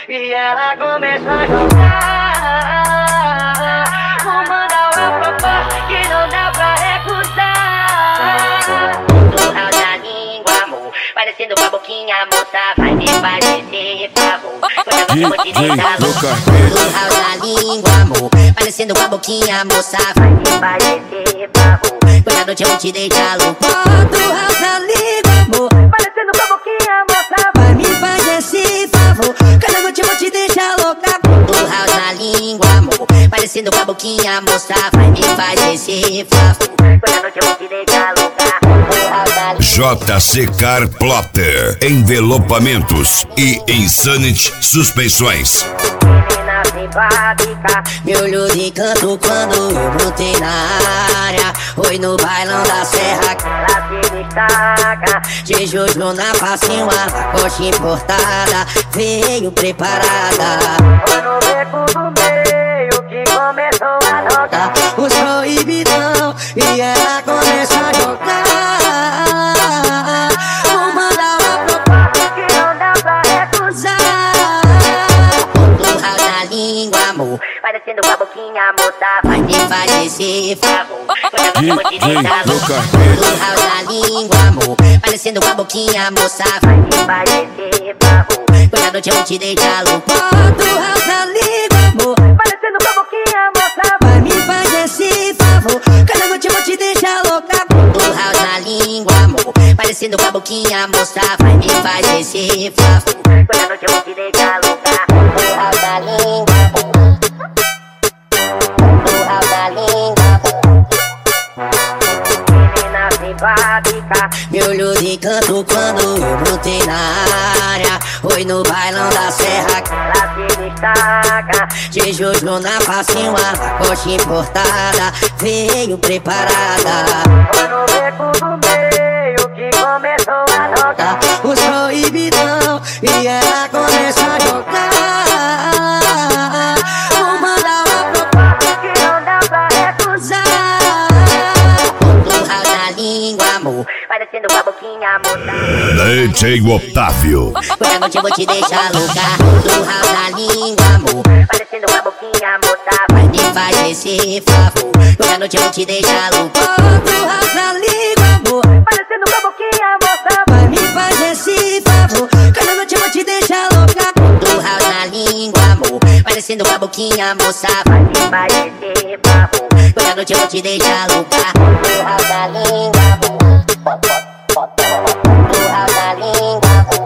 e ela começou a jogar. Vou mandar uma proposta que não dá pra recusar. Do rau da língua, amor, parecendo com a boquinha, moça, vai me fazer esse favor. Quando eu vou te deixar louca. Do rau da língua, amor, parecendo com a boquinha, moça, vai me fazer esse favor. Quando a noite eu vou te deixar louco. Do rau da língua, amor, Parecendo com a boquinha, moça, vai me fazer esse favor. Cada noite eu vou te deixar louca. do rau na língua, amor, parecendo com a boquinha, moça, vai me fazer esse favor. Quando a noite eu vou te deixar louca. Do rau na língua. JC Car Plotter, envelopamentos e Insanity Suspensões. Menina simpática, Me olhou de canto quando eu brotei na área. Foi no bailão da serra, ela se destaca. de Jojo na facinha, uma lacoste importada. Veio preparada. Foi no beco do meio que começou a tocar. Os proibidão e ela começou a jogar. Vou mandar uma proposta Que não dá pra recusar. do rau da língua, amor, Parecendo com a boquinha, moça, vai me fazer esse favor. quando a noite eu vou te deixar louca. Do rau da língua, amor, parecendo com a boquinha, moça, Vai me fazer esse favor. quando a noite eu vou te deixar louco. Do rau da língua, amor, Parecendo com a boquinha, moça, vai me fazer esse favor. Cada noite eu vou te deixar louca. do rau na língua, amor, parecendo com a boquinha, moça, vai me fazer esse favor. Quando a noite eu vou te deixar louca. Do rau na língua, do rau na língua. Menina simpática, Me olhou de canto quando eu brotei na área. Foi no bailão da serra, ela se destaca. de Jojo na facinha, uma lacoste importada. Veio preparada. Foi no beco do meio que começou a tocar. Os proibidão e ela começou a jogar. Vou mandar uma proposta Que não dá pra recusar. do rau da língua, amor, Parecendo com a boquinha, moça. DJ Otávio. quando a noite eu vou te deixar louca. Do rau da língua, amor, Parecendo com a boquinha, moça. vai me fazer esse favor. Quando a noite eu vou te deixar louca. Do rau da língua, amor, Parecendo com a boquinha, moça. vai me fazer esse favor. Quando a noite eu vou te deixar louca. Do rau na língua, amor, parecendo com a boquinha, moça, vai me fazer esse favor. Quando a noite eu vou te deixar louca. Do rau na língua, do rau na língua.